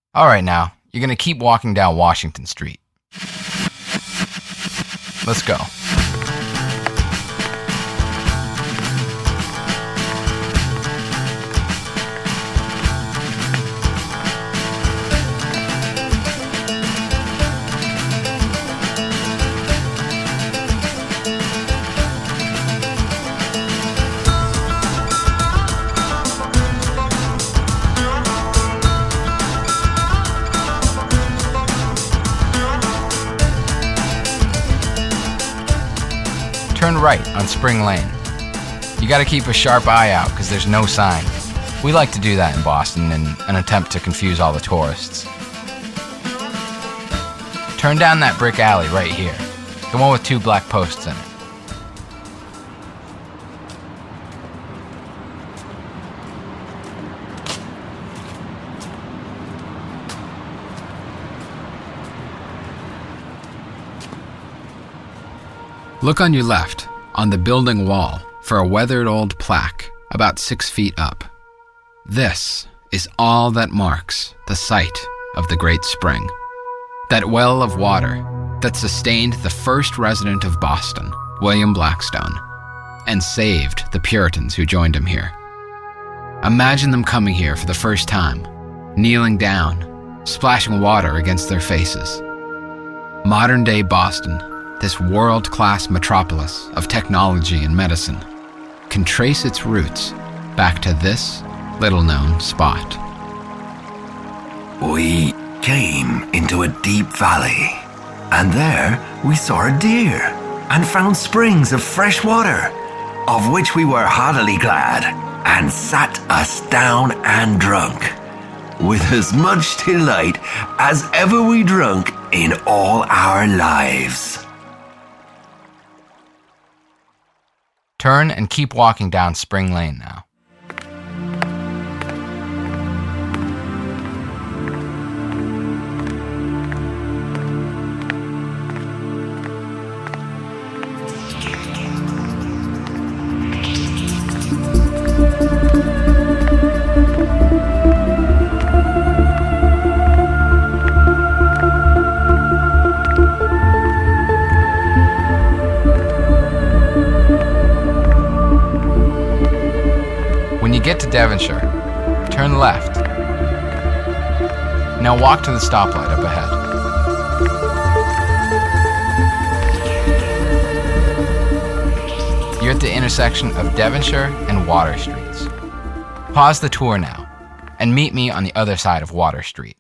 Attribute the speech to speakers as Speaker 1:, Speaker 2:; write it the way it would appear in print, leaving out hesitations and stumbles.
Speaker 1: All right, now, you're going to keep walking down Washington Street. Let's go. Turn right on Spring Lane. You gotta keep a sharp eye out because there's no sign. We like to do that in Boston in an attempt to confuse all the tourists. Turn down that brick alley right here, the one with 2 black posts in it.
Speaker 2: Look on your left, on the building wall, for a weathered old plaque about 6 feet up. This is all that marks the site of the Great Spring. That well of water that sustained the first resident of Boston, William Blackstone, and saved the Puritans who joined him here. Imagine them coming here for the first time, kneeling down, splashing water against their faces. Modern-day Boston, this world-class metropolis of technology and medicine, can trace its roots back to this little-known spot.
Speaker 3: We came into a deep valley, and there we saw a deer and found springs of fresh water, of which we were heartily glad, and sat us down and drunk, with as much delight as ever we drunk in all our lives.
Speaker 1: Turn and keep walking down Spring Lane now. When you get to Devonshire, turn left. Now walk to the stoplight up ahead. You're at the intersection of Devonshire and Water Streets. Pause the tour now and meet me on the other side of Water Street.